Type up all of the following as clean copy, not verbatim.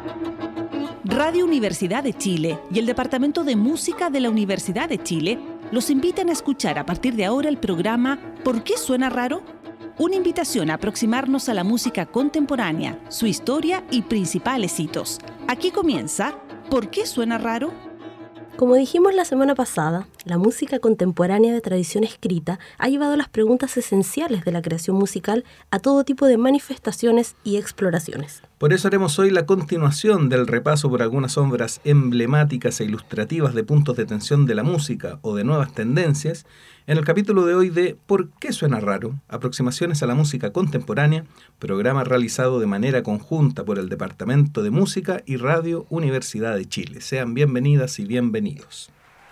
Radio Universidad de Chile y el Departamento de Música de la Universidad de Chile los invitan a escuchar a partir de ahora el programa ¿Por qué suena raro? Una invitación a aproximarnos a la música contemporánea, su historia y principales hitos. Aquí comienza ¿Por qué suena raro? Como dijimos la semana pasada, la música contemporánea de tradición escrita ha llevado las preguntas esenciales de la creación musical a todo tipo de manifestaciones y exploraciones. Por eso haremos hoy la continuación del repaso por algunas obras emblemáticas e ilustrativas de puntos de tensión de la música o de nuevas tendencias, en el capítulo de hoy de ¿Por qué suena raro? Aproximaciones a la música contemporánea, programa realizado de manera conjunta por el Departamento de Música y Radio Universidad de Chile. Sean bienvenidas y bienvenidos.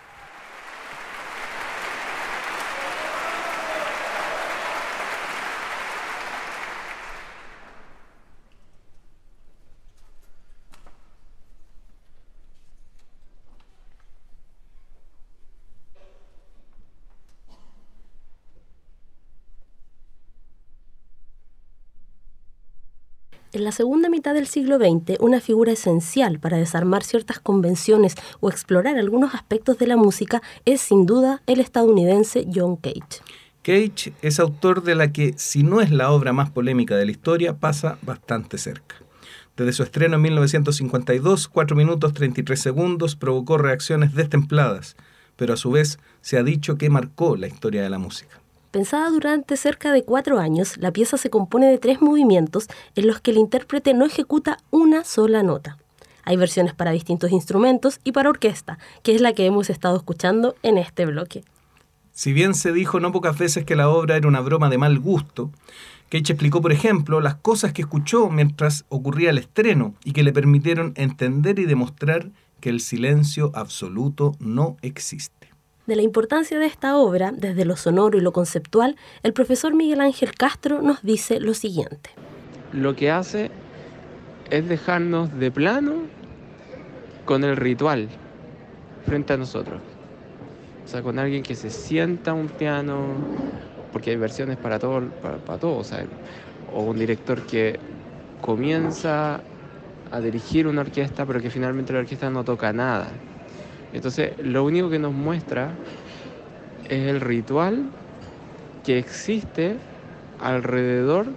En la segunda mitad del siglo XX, una figura esencial para desarmar ciertas convenciones o explorar algunos aspectos de la música es, sin duda, el estadounidense John Cage. Cage es autor de la que, si no es la obra más polémica de la historia, pasa bastante cerca. Desde su estreno en 1952, 4 minutos 33 segundos, provocó reacciones destempladas, pero a su vez se ha dicho que marcó la historia de la música. Pensada durante cerca de 4 años, la pieza se compone de 3 movimientos en los que el intérprete no ejecuta una sola nota. Hay versiones para distintos instrumentos y para orquesta, que es la que hemos estado escuchando en este bloque. Si bien se dijo no pocas veces que la obra era una broma de mal gusto, Cage explicó, por ejemplo, las cosas que escuchó mientras ocurría el estreno y que le permitieron entender y demostrar que el silencio absoluto no existe. De la importancia de esta obra, desde lo sonoro y lo conceptual, el profesor Miguel Ángel Castro nos dice lo siguiente. Lo que hace es dejarnos de plano con el ritual frente a nosotros. O sea, con alguien que se sienta a un piano, porque hay versiones para todo, o sea, o un director que comienza a dirigir una orquesta, pero que finalmente la orquesta no toca nada. Entonces, lo único que nos muestra es el ritual que existe alrededor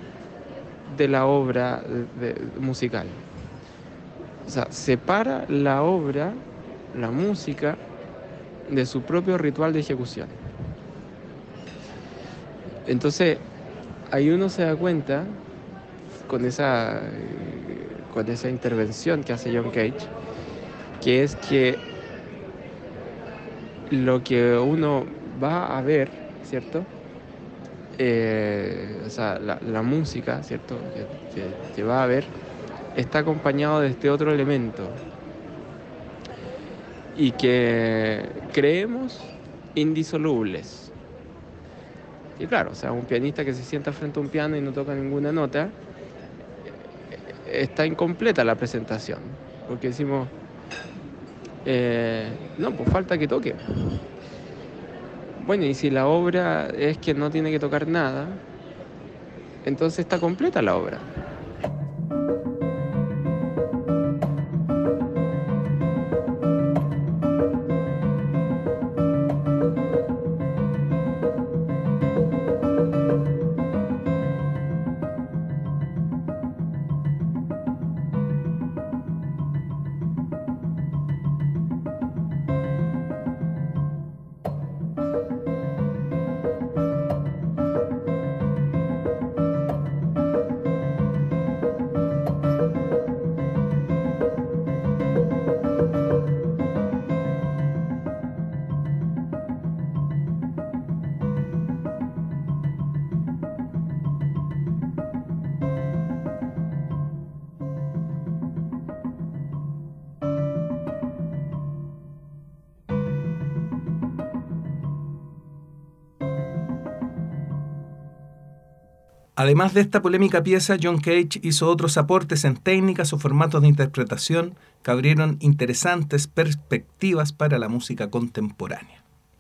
de la obra musical. O sea, separa la obra, la música, de su propio ritual de ejecución. Entonces, ahí uno se da cuenta, con esa intervención que hace John Cage, que es que lo que uno va a ver, ¿cierto? O sea, la música, ¿cierto? Que va a ver, está acompañado de este otro elemento y que creemos indisolubles. Y claro, o sea, un pianista que se sienta frente a un piano y no toca ninguna nota, está incompleta la presentación, porque decimos, no, pues falta que toque. Bueno, y si la obra es que no tiene que tocar nada, entonces está completa la obra. Además de esta polémica pieza, John Cage hizo otros aportes en técnicas o formatos de interpretación que abrieron interesantes perspectivas para la música contemporánea.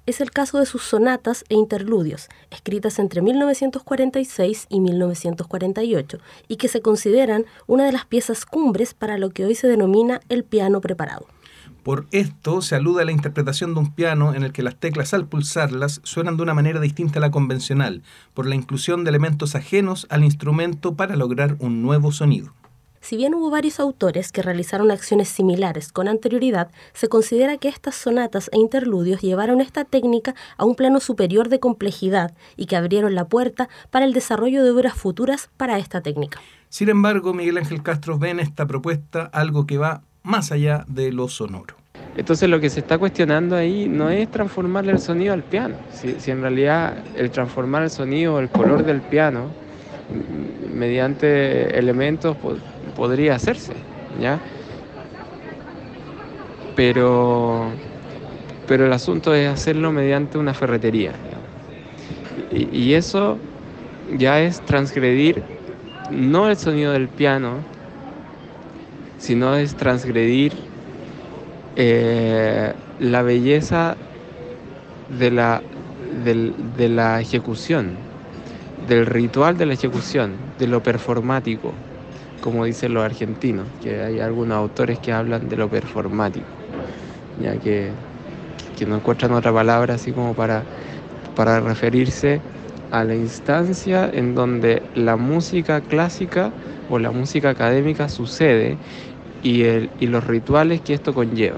es el caso de sus sonatas e interludios, escritas entre 1946 y 1948, y que se consideran una de las piezas cumbres para lo que hoy se denomina el piano preparado. Por esto se alude a la interpretación de un piano en el que las teclas al pulsarlas suenan de una manera distinta a la convencional, por la inclusión de elementos ajenos al instrumento para lograr un nuevo sonido. Si bien hubo varios autores que realizaron acciones similares con anterioridad, se considera que estas sonatas e interludios llevaron esta técnica a un plano superior de complejidad y que abrieron la puerta para el desarrollo de obras futuras para esta técnica. Sin embargo, Miguel Ángel Castro ve en esta propuesta algo que va más allá de lo sonoro. Entonces lo que se está cuestionando ahí no es transformarle el sonido al piano, si en realidad el transformar el sonido o el color del piano mediante elementos podría hacerse, ¿ya? Pero el asunto es hacerlo mediante una ferretería, y eso ya es transgredir no el sonido del piano, sino es transgredir la belleza de la ejecución, del ritual de la ejecución, de lo performático, como dicen los argentinos, que hay algunos autores que hablan de lo performático, ya que no encuentran otra palabra así como para referirse a la instancia en donde la música clásica o la música académica sucede y los rituales que esto conlleva.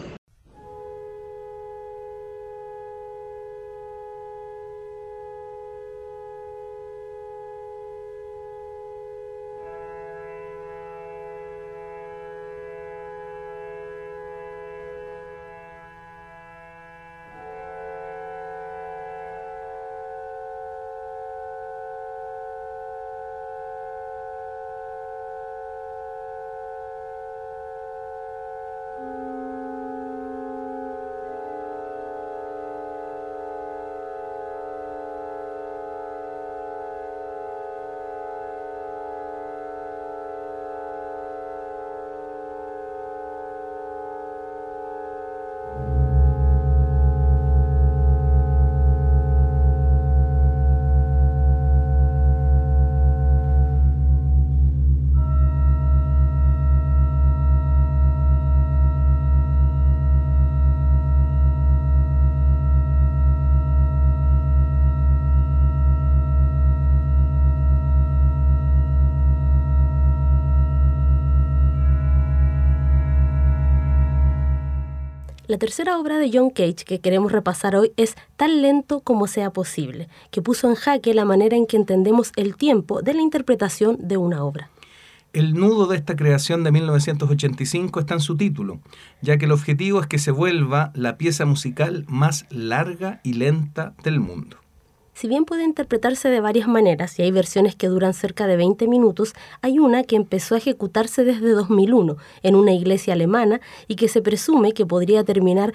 La tercera obra de John Cage que queremos repasar hoy es Tan lento como sea posible, que puso en jaque la manera en que entendemos el tiempo de la interpretación de una obra. El nudo de esta creación de 1985 está en su título, ya que el objetivo es que se vuelva la pieza musical más larga y lenta del mundo. Si bien puede interpretarse de varias maneras y hay versiones que duran cerca de 20 minutos, hay una que empezó a ejecutarse desde 2001 en una iglesia alemana y que se presume que podría terminar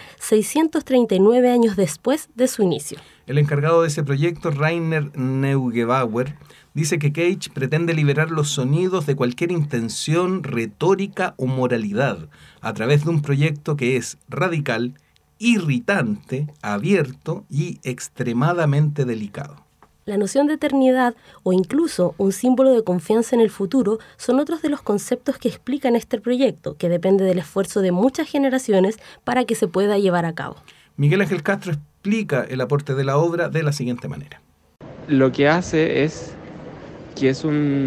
639 años después de su inicio. El encargado de ese proyecto, Rainer Neugebauer, dice que Cage pretende liberar los sonidos de cualquier intención retórica o moralidad a través de un proyecto que es radical, irritante, abierto y extremadamente delicado. La noción de eternidad o incluso un símbolo de confianza en el futuro son otros de los conceptos que explican este proyecto, que depende del esfuerzo de muchas generaciones para que se pueda llevar a cabo. Miguel Ángel Castro explica el aporte de la obra de la siguiente manera. Lo que hace es que es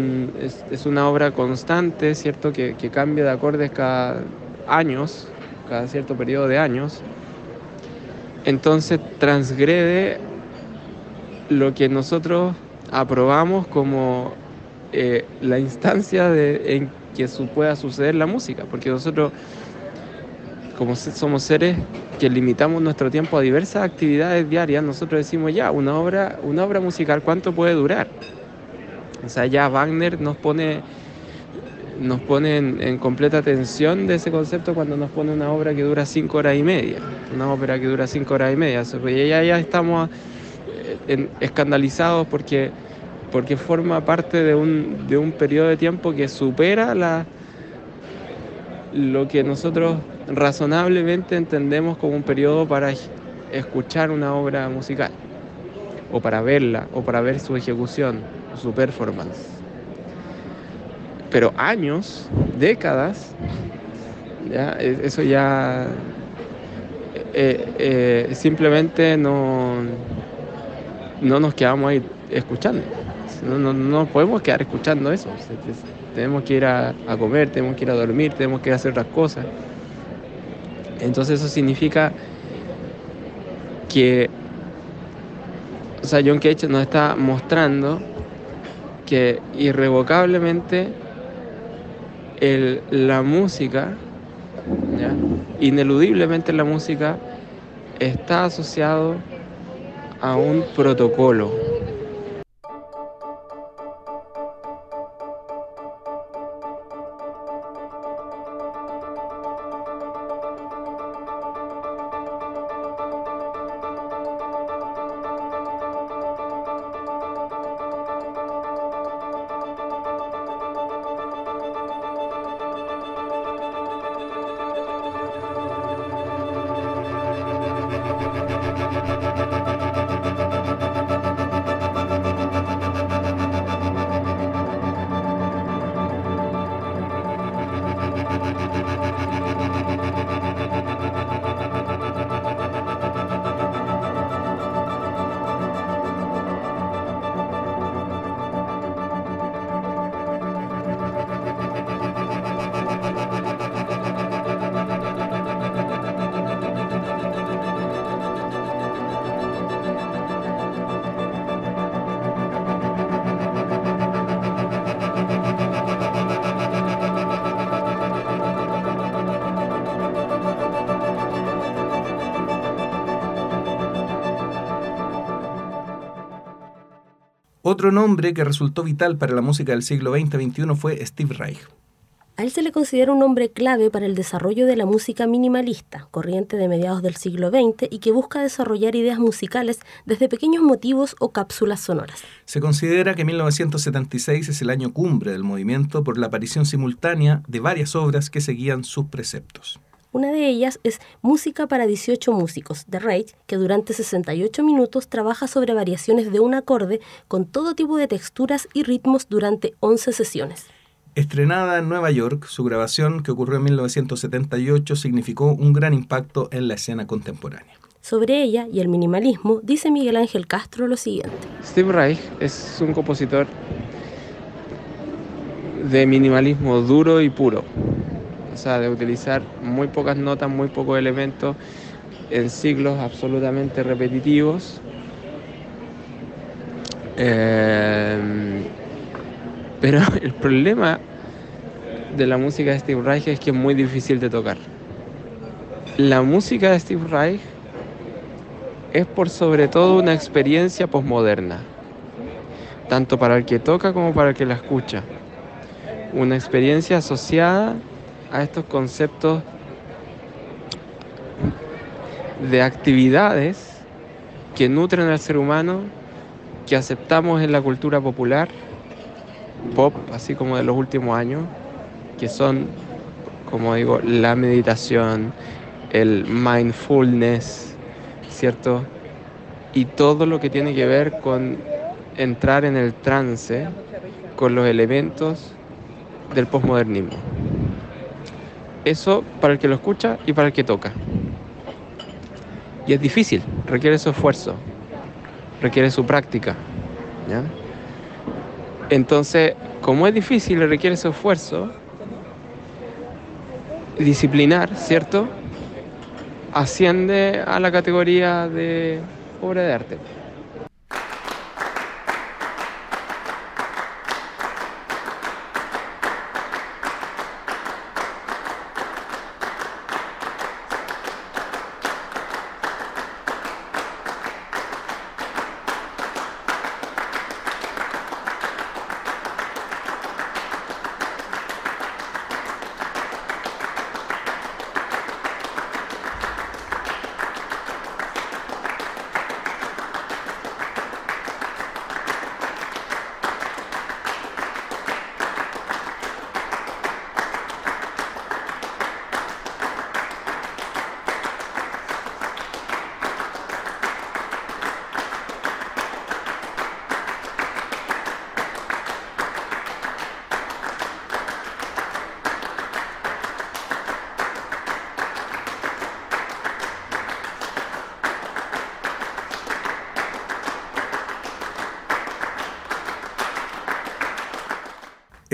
una obra constante, ¿cierto? Que cambia de acordes cada cierto periodo de años. Entonces transgrede lo que nosotros aprobamos como la instancia en que pueda suceder la música, porque nosotros, como somos seres que limitamos nuestro tiempo a diversas actividades diarias, nosotros decimos ya, una obra musical, ¿cuánto puede durar? O sea, ya Wagner nos pone en completa tensión de ese concepto cuando nos pone una obra que dura 5 horas y media. Una ópera que dura 5 horas y media. Ya estamos escandalizados porque forma parte de un periodo de tiempo que supera lo que nosotros razonablemente entendemos como un periodo para escuchar una obra musical, o para verla, o para ver su ejecución, su performance. Pero años, décadas, ¿ya? Eso ya simplemente no nos quedamos ahí escuchando. No podemos quedar escuchando eso. Tenemos que ir a comer, tenemos que ir a dormir, tenemos que ir a hacer otras cosas. Entonces eso significa que, o sea, John Cage nos está mostrando que irrevocablemente la música, ¿ya? Ineludiblemente la música está asociado a un protocolo. Otro nombre que resultó vital para la música del siglo XX-XXI fue Steve Reich. A él se le considera un hombre clave para el desarrollo de la música minimalista, corriente de mediados del siglo XX y que busca desarrollar ideas musicales desde pequeños motivos o cápsulas sonoras. Se considera que 1976 es el año cumbre del movimiento por la aparición simultánea de varias obras que seguían sus preceptos. Una de ellas es Música para 18 músicos, de Reich, que durante 68 minutos trabaja sobre variaciones de un acorde con todo tipo de texturas y ritmos durante 11 sesiones. Estrenada en Nueva York, su grabación, que ocurrió en 1978, significó un gran impacto en la escena contemporánea. Sobre ella y el minimalismo, dice Miguel Ángel Castro lo siguiente. Steve Reich es un compositor de minimalismo duro y puro. O sea, de utilizar muy pocas notas, muy pocos elementos en ciclos absolutamente repetitivos. Pero el problema de la música de Steve Reich es que es muy difícil de tocar. La música de Steve Reich es por sobre todo una experiencia posmoderna, tanto para el que toca como para el que la escucha. Una experiencia asociada a estos conceptos de actividades que nutren al ser humano, que aceptamos en la cultura popular, pop, así como de los últimos años, que son, como digo, la meditación, el mindfulness, ¿cierto? Y todo lo que tiene que ver con entrar en el trance con los elementos del posmodernismo. Eso para el que lo escucha y para el que toca. Y es difícil, requiere su esfuerzo, requiere su práctica, ¿ya? Entonces, como es difícil y requiere su esfuerzo, disciplinar, ¿cierto?, asciende a la categoría de obra de arte.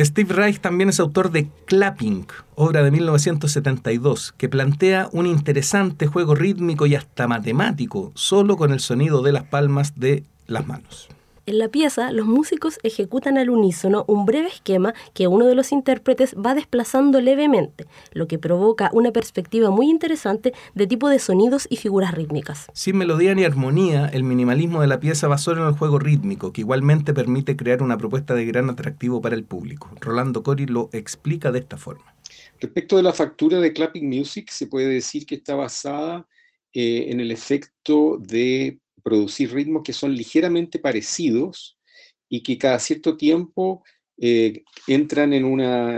Steve Reich también es autor de Clapping, obra de 1972, que plantea un interesante juego rítmico y hasta matemático, solo con el sonido de las palmas de las manos. En la pieza, los músicos ejecutan al unísono un breve esquema que uno de los intérpretes va desplazando levemente, lo que provoca una perspectiva muy interesante de tipo de sonidos y figuras rítmicas. Sin melodía ni armonía, el minimalismo de la pieza va solo en el juego rítmico, que igualmente permite crear una propuesta de gran atractivo para el público. Rolando Cori lo explica de esta forma. Respecto de la factura de Clapping Music, se puede decir que está basada en el efecto de producir ritmos que son ligeramente parecidos y que cada cierto tiempo entran en una,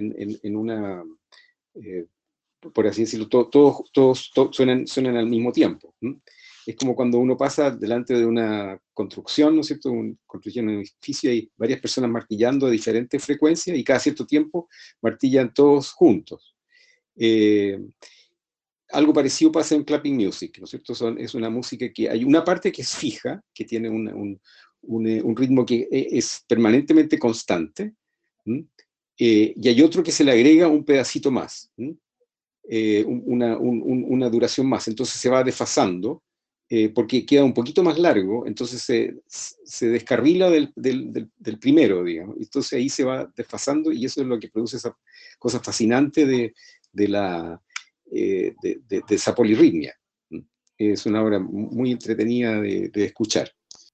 por así decirlo, todos suenan al mismo tiempo. Es como cuando uno pasa delante de una construcción, ¿no es cierto? Construyendo un edificio, hay varias personas martillando a diferentes frecuencias y cada cierto tiempo martillan todos juntos. Algo parecido pasa en Clapping Music, ¿no es cierto? Es una música que hay una parte que es fija, que tiene un ritmo que es permanentemente constante, y hay otro que se le agrega un pedacito más, una duración más, entonces se va desfasando, porque queda un poquito más largo, entonces se descarrila del primero, digamos, entonces ahí se va desfasando y eso es lo que produce esa cosa fascinante de esa polirritmia. Es una obra muy entretenida de escuchar.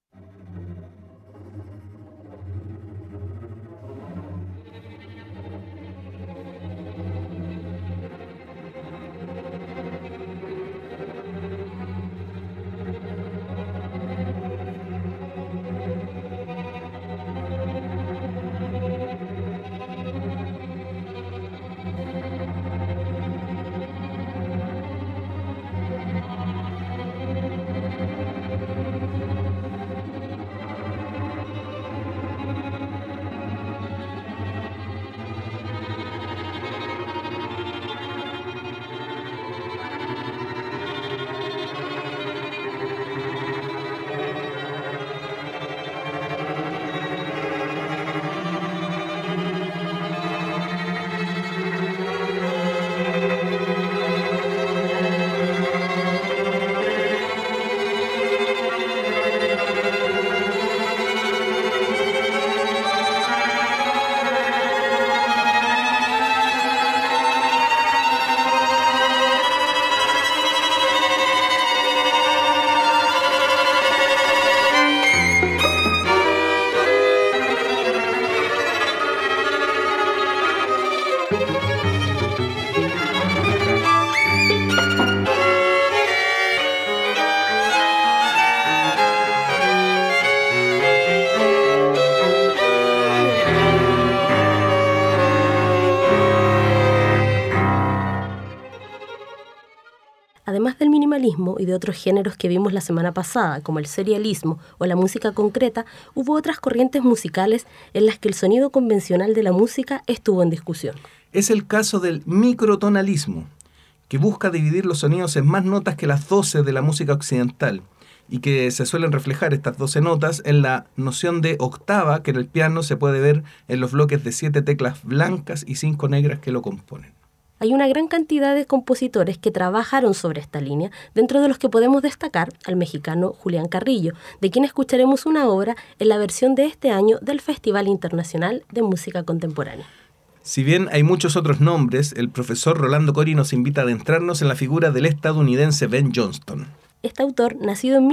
Además del minimalismo y de otros géneros que vimos la semana pasada, como el serialismo o la música concreta, hubo otras corrientes musicales en las que el sonido convencional de la música estuvo en discusión. Es el caso del microtonalismo, que busca dividir los sonidos en más notas que las 12 de la música occidental, y que se suelen reflejar estas 12 notas en la noción de octava que en el piano se puede ver en los bloques de 7 teclas blancas y 5 negras que lo componen. Hay una gran cantidad de compositores que trabajaron sobre esta línea, dentro de los que podemos destacar al mexicano Julián Carrillo, de quien escucharemos una obra en la versión de este año del Festival Internacional de Música Contemporánea. Si bien hay muchos otros nombres, el profesor Rolando Cori nos invita a adentrarnos en la figura del estadounidense Ben Johnston. Este autor, nacido en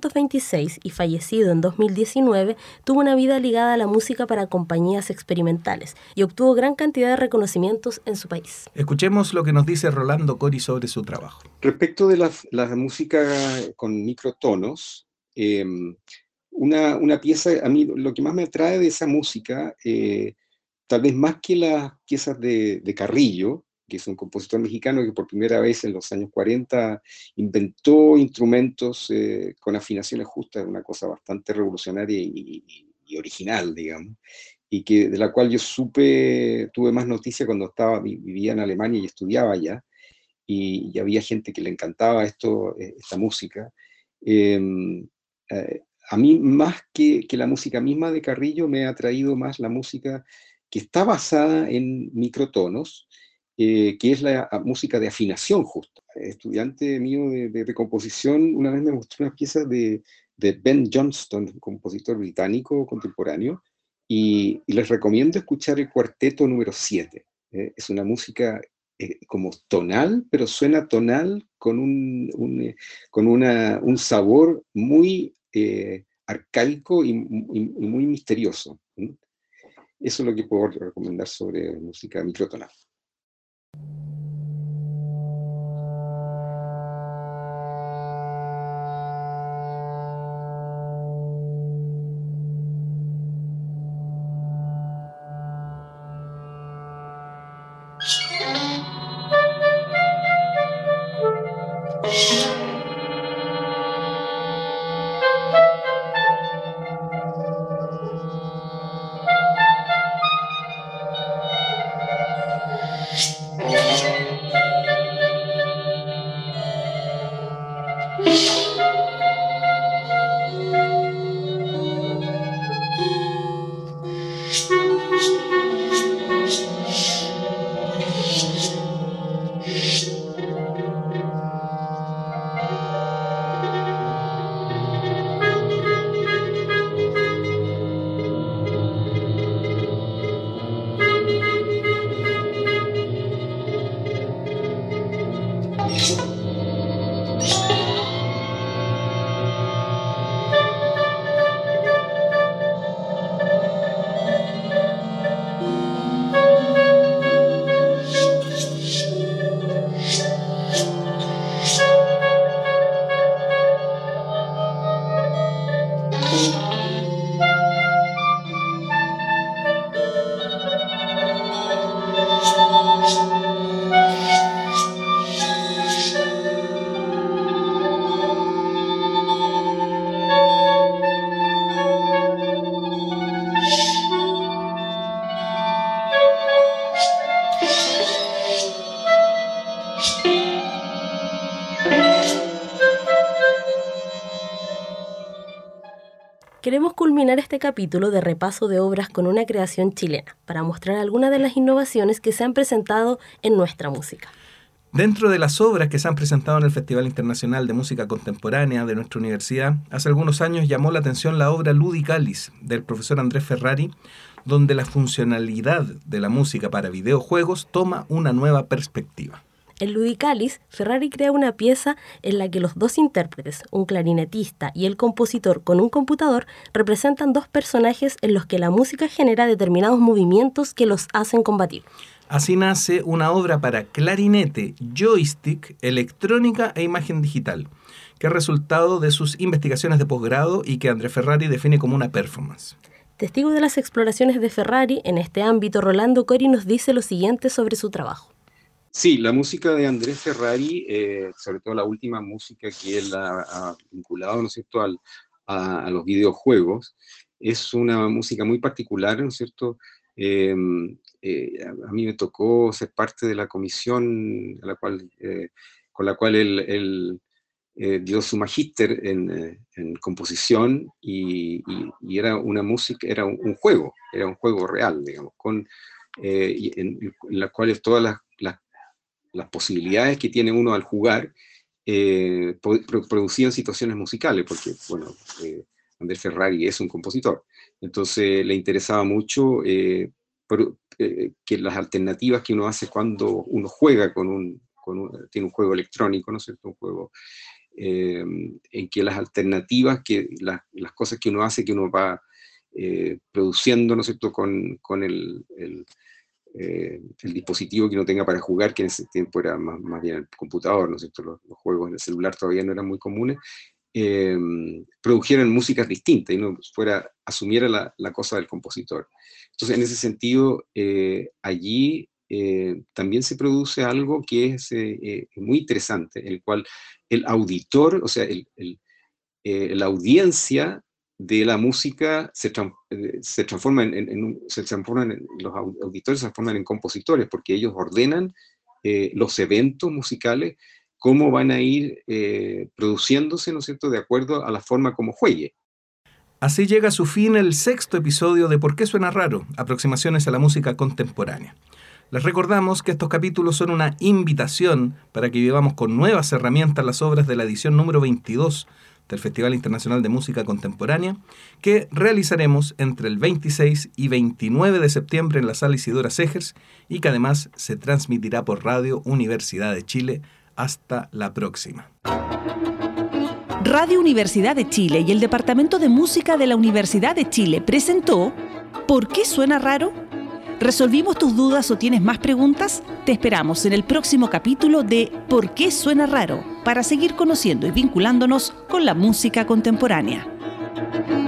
1926 y fallecido en 2019, tuvo una vida ligada a la música para compañías experimentales y obtuvo gran cantidad de reconocimientos en su país. Escuchemos lo que nos dice Rolando Cori sobre su trabajo. Respecto de la música con microtonos, una pieza, a mí lo que más me atrae de esa música, tal vez más que las piezas de Carrillo, que es un compositor mexicano que por primera vez en los años 40 inventó instrumentos con afinaciones justas, una cosa bastante revolucionaria y original, digamos, y de la cual yo tuve más noticia cuando vivía en Alemania y estudiaba allá, y había gente que le encantaba esta música. A mí, más que la música misma de Carrillo, me ha atraído más la música que está basada en microtonos, que es la música de afinación justo. Estudiante mío de composición una vez me mostró unas piezas de Ben Johnston, un compositor británico contemporáneo, y les recomiendo escuchar el cuarteto número 7. Es una música como tonal, pero suena tonal con un sabor muy arcaico y muy misterioso. Eso es lo que puedo recomendar sobre música microtonal. Queremos culminar este capítulo de repaso de obras con una creación chilena, para mostrar algunas de las innovaciones que se han presentado en nuestra música. Dentro de las obras que se han presentado en el Festival Internacional de Música Contemporánea de nuestra universidad, hace algunos años llamó la atención la obra Ludicalis del profesor Andrés Ferrari, donde la funcionalidad de la música para videojuegos toma una nueva perspectiva. En Ludicalis, Ferrari crea una pieza en la que los dos intérpretes, un clarinetista y el compositor con un computador, representan dos personajes en los que la música genera determinados movimientos que los hacen combatir. Así nace una obra para clarinete, joystick, electrónica e imagen digital, que es resultado de sus investigaciones de posgrado y que Andrés Ferrari define como una performance. Testigo de las exploraciones de Ferrari en este ámbito, Rolando Cori nos dice lo siguiente sobre su trabajo. Sí, la música de Andrés Ferrari, sobre todo la última música que él ha vinculado, ¿no es cierto?, a los videojuegos, es una música muy particular, ¿no es cierto? A mí me tocó ser parte de la comisión con la cual él dio su magíster en composición y era una música, era un juego real, digamos, en las cuales todas las posibilidades que tiene uno al jugar producían situaciones musicales, porque, bueno, Andrés Ferrari es un compositor, entonces le interesaba mucho que las alternativas que uno hace cuando uno juega tiene un juego electrónico, ¿no es cierto?, un juego en que las alternativas, las cosas que uno hace, que uno va produciendo, ¿no es cierto?, con el dispositivo que uno tenga para jugar, que en ese tiempo era más bien el computador, ¿no es cierto? Los juegos en el celular todavía no eran muy comunes, produjeran músicas distintas y no asumiera la cosa del compositor. Entonces, en ese sentido, allí también se produce algo que es muy interesante, en el cual el auditor, o sea, la audiencia de la música se transforma los auditores se transforman en compositores, porque ellos ordenan los eventos musicales, cómo van a ir produciéndose, ¿no es cierto?, de acuerdo a la forma como juegue. Así llega a su fin el 6º episodio de ¿Por qué suena raro? Aproximaciones a la música contemporánea. Les recordamos que estos capítulos son una invitación para que vivamos con nuevas herramientas las obras de la edición número 22 del Festival Internacional de Música Contemporánea, que realizaremos entre el 26 y 29 de septiembre en la Sala Isidora Segers y que además se transmitirá por Radio Universidad de Chile. Hasta la próxima. Radio Universidad de Chile y el Departamento de Música de la Universidad de Chile presentó ¿Por qué suena raro? ¿Resolvimos tus dudas o tienes más preguntas? Te esperamos en el próximo capítulo de ¿Por qué suena raro? Para seguir conociendo y vinculándonos con la música contemporánea.